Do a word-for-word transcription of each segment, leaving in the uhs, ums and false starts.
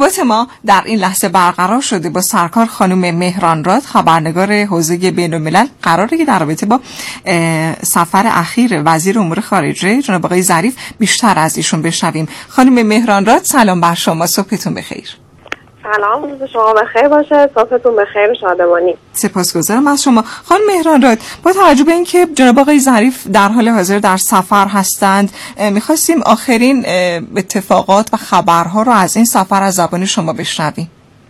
ارتباط ما در این لحظه برقرار شده با سرکار خانم مهرانراد، خبرنگار حوزه بین‌الملل. قراره که در رابطه با سفر اخیر وزیر امور خارجه جناب آقای ظریف بیشتر از ایشون بشنویم. خانم مهرانراد سلام بر شما، صبحتون بخیر. سلام، روز شما بخیر باشه، صبحتون بخیر و شادمانی. سپاسگزارم از شما. خانم مهرانراد، با توجه به اینکه جناب آقای ظریف در حال حاضر در سفر هستند، می‌خواستیم آخرین اتفاقات و خبرها رو از این سفر از زبان شما بشنویم.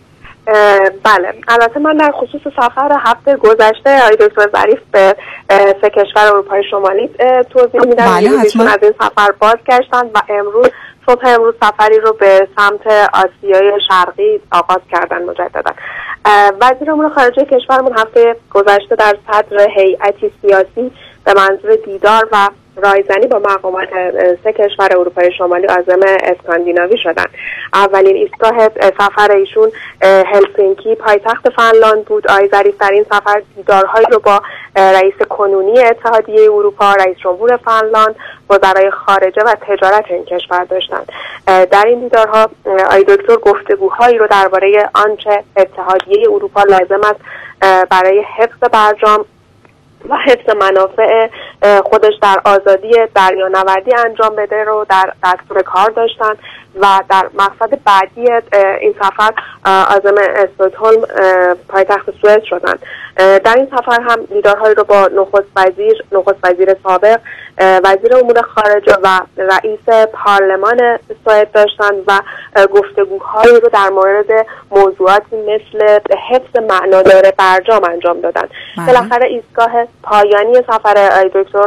بله، البته من در خصوص سفر هفته گذشته آقای دکتر ظریف به سه کشور اروپای شمالی توضیح میدم. بله، ایشون از این سفر بازگشتند و امروز صبح امروز سفری رو به سمت آسیای شرقی آغاز کردن مجددا. وزیر امور خارجه کشورمون هفته گذشته در صدر هیئتی سیاسی به منظور دیدار و رایزنی با مقامات سه کشور اروپای شمالی عازم اسکاندیناوی شدند. اولین ایستگاه سفر ایشون هلسینکی پایتخت فنلاند بود. آقای ظریف در این سفر دیدارهایی رو با رئیس کنونی اتحادیه اروپا، رئیس جمهور فنلاند، وزرای خارجه و تجارت این کشور داشتند. در این دیدارها آقای دکتر گفتگوهایی رو درباره آنچه اتحادیه اروپا لازم است برای حفظ برجام و حفظ منافع خودش در آزادی دریانوردی انجام بده رو در دستور کار داشتن و در مقصد بعدی این سفر عازم استکهلم پایتخت سوئد شدند. در این سفر هم دیدارهایی رو با نخست وزیر، نخست وزیر سابق، وزیر امور خارجه و رئیس پارلمان سوئد داشتند و گفتگوهایی رو در مورد موضوعاتی مثل حفظ معنادار برجام انجام دادند. بالاخره ایستگاه پایانی سفر آقای دکتر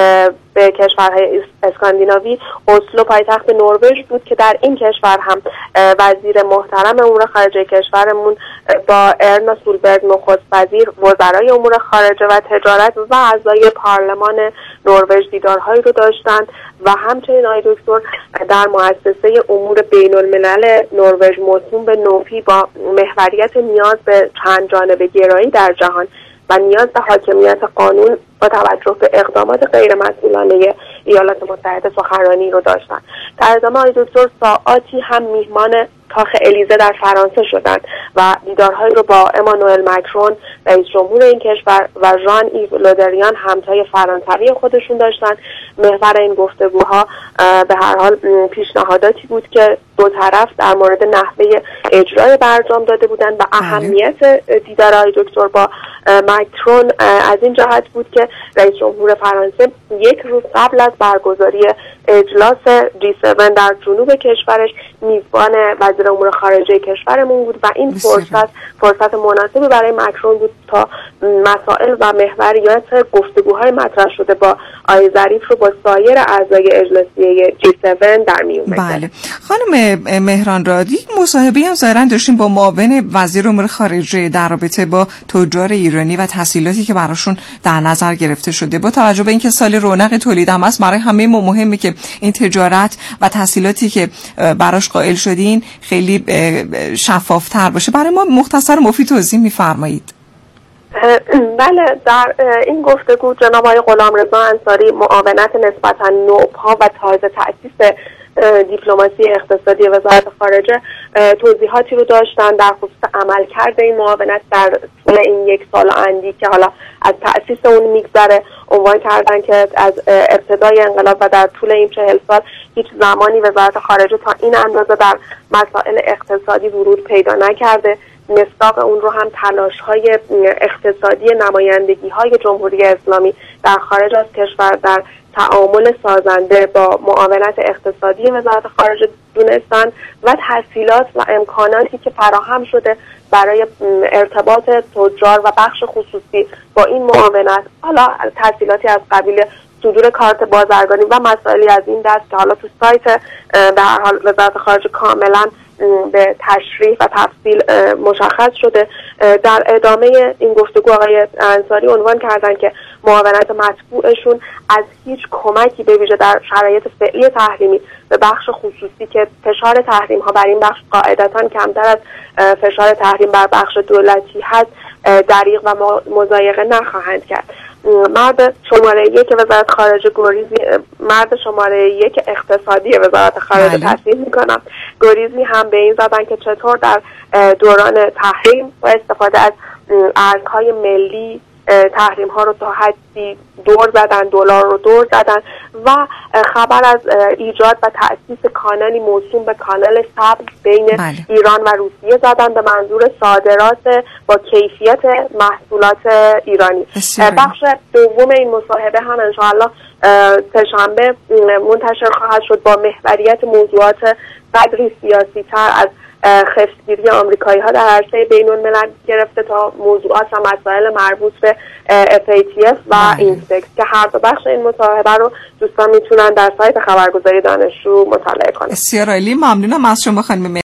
به کشورهای اسکاندیناوی اسلو پایتخت نروژ بود که در این کشور هم وزیر محترم امور خارجه کشورمون با ارنا سولبرگ نخست وزیر، وزرای امور خارجه و تجارت و اعضای پارلمان نروژ دیدارهایی رو داشتند و همچنین آقای دکتر در مؤسسه امور بین الملل نروژ موسوم به نوفی با محوریت نیاز به چند جانبه گرایی در جهان و نیاز به حاکمیت قانون با توجه به اقدامات غیر مسئولانه ایالات متحده سخنرانی رو داشتند. در ادامه آقای دکتر ساعاتی هم میهمان کاخ الیزه در فرانسه شدند و دیدارهایی رو با امانوئل مکرون رئیس جمهور این کشور و ژان ایو لودریان همتای فرانسوی خودشون داشتند. محور این گفتگوها به هر حال پیشنهاداتی بود که دو طرف در مورد نحوه اجرای برجام داده بودند و اهمیت دیدار آقای دکتر با مکرون از این جهت بود که رئیس جمهور فرانسه یک روز قبل از برگزاری اجلاس جی هفت در جنوب کشورش میزبان وزیر امور خارجه کشورمون بود و این فرصت فرصت مناسبی برای مکرون بود تا مسائل و محوریات گفتگوهای مطرح شده با آقای ظریف رو با سایر اعضای اجلاسیه جی هفت در میون بگذاره. بله خانم مهرانراد، یک مصاحبه هم ظاهرا داشتیم با معاون وزیر امور خارجه در رابطه با تجار ایرانی و تسهیلاتی که براشون در نظر گرفته شده. با توجه به اینکه سال رونق تولید هم است، برای همه ما مهمه که این تجارت و تسهیلاتی که براش قائل شدین خیلی شفافتر باشه. برای ما مختصر و مفید توضیح می‌فرمایید؟ بله، در این گفتگو جناب آقای غلامرضا انصاری معاونت نسبتاً نوپا و تازه تأسیس دیپلماسی اقتصادی وزارت خارجه توضیحاتی رو داشتن در خصوص عملکرد این معاونت در طول این یک سال اندی که حالا از تأسیس اون میگذره. عنوان کردن که از ابتدای انقلاب و در طول این چهل سال هیچ زمانی وزارت خارجه تا این اندازه در مسائل اقتصادی ورود پیدا نکرده. مصداق اون رو هم تلاش‌های اقتصادی نمایندگی‌های جمهوری اسلامی در خارج از کشور در تعامل سازنده با معاونت اقتصادی وزارت خارجه دونستن و تسهیلات و امکاناتی که فراهم شده برای ارتباط تجار و بخش خصوصی با این معاونت، حالا تسهیلاتی از قبیل صدور کارت بازرگانی و مسائلی از این دست که حالا تو سایت به هر حال وزارت خارجه کاملا به تشریح و تفصیل مشخص شده. در ادامه این گفتگو آقای انصاری عنوان کردن که معاونت مطبوعشون از هیچ کمکی به ویژه در شرایط فعلی تحریمی به بخش خصوصی که فشار تحریم ها بر این بخش قاعدتاً کمتر از فشار تحریم بر بخش دولتی هست دریغ و مضایقه نخواهند کرد. مرد شماره یک وزارت خارجه گریزی، مرد شماره یک اقتصادی وزارت خارجه تصدیق میکنم، گریزی هم به این زدن که چطور در دوران تحریم و استفاده از ارزهای ملی تحریم ها رو تا حدی دور زدن، دلار رو دور زدن و خبر از ایجاد و تأسیس کانالی موسوم به کانال سبز بین بله. ایران و روسیه زدن به منظور صادرات با کیفیت محصولات ایرانی. بخش دوم این مصاحبه هم انشاءالله سه‌شنبه منتشر خواهد شد با محوریت موضوعات قدری سیاسی تر از خفتگیری آمریکایی ها در عرصه بین الملل گرفته تا موضوعات و مسائل مربوط به اف ای تی اف و اینسپکس که هر دو بخش این مصاحبه رو دوستان میتونن در سایت خبرگزاری دانشجو مطالعه کنن. بسیار عالی، ممنونم از شما خانم